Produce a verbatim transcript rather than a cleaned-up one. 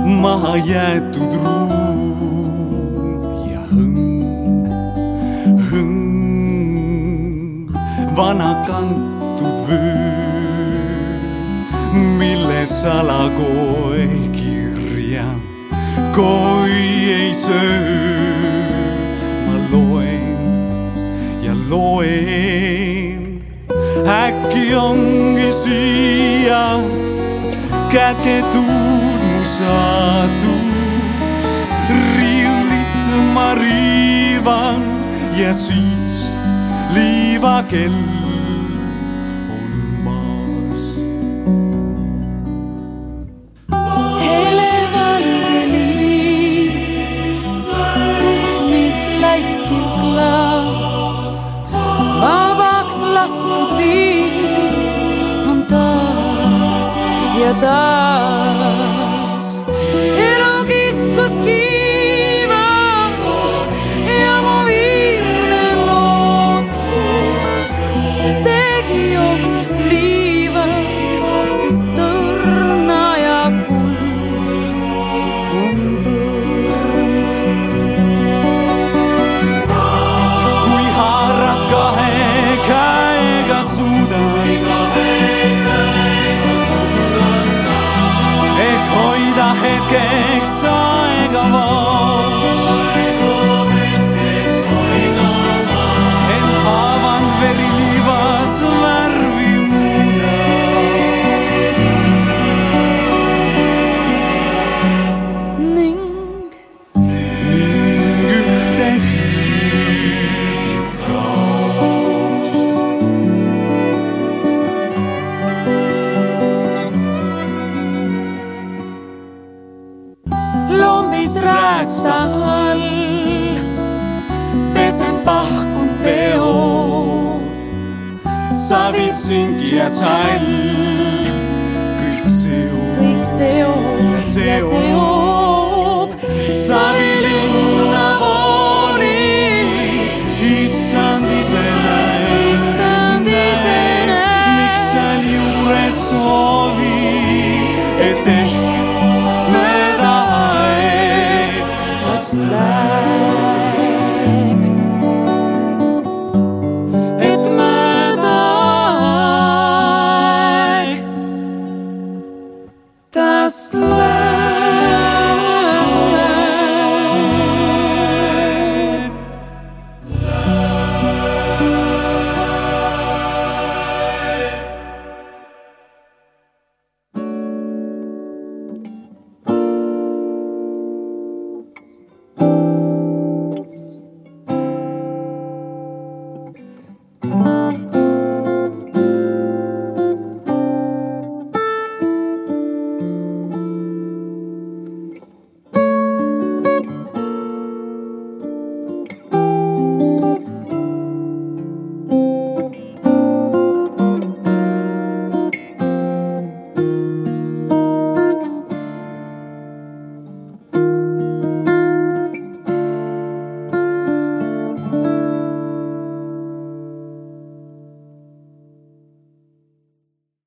maha jäetud ruum ja hõng, hõng, vana kantud vöö, mille salakoi kirja koi ei söö. Ma loen ja loen, äkki ongi siia kätetud mu saatus. Riiulit ma riivan ja siis liivakell on maas. Helevalge liiv, tuhmilt läikiv klaas, vabaks lastud viiv on taas ja taas. Elu kiskus kiiva ja mu viimne lootus, seegi jooksis liiva, sest tõrna ja kuld on põrm. Kui haarad kahe käega suudan, ehk hoida hetkeks aega vaos, ent haavand veri liivas värvi muuda. Ning ning ühte hiib kaos. lombis räästa all pesen pahkunud peod, Savid sünk ja sall, kõik seob, kõik seob ja seob. Savi linna pooli, issand ise näeb, Issand ise näeb. miks seal juures soovi, et ehk mööda aeg Vast läheb, et mööda aeg tast läheb.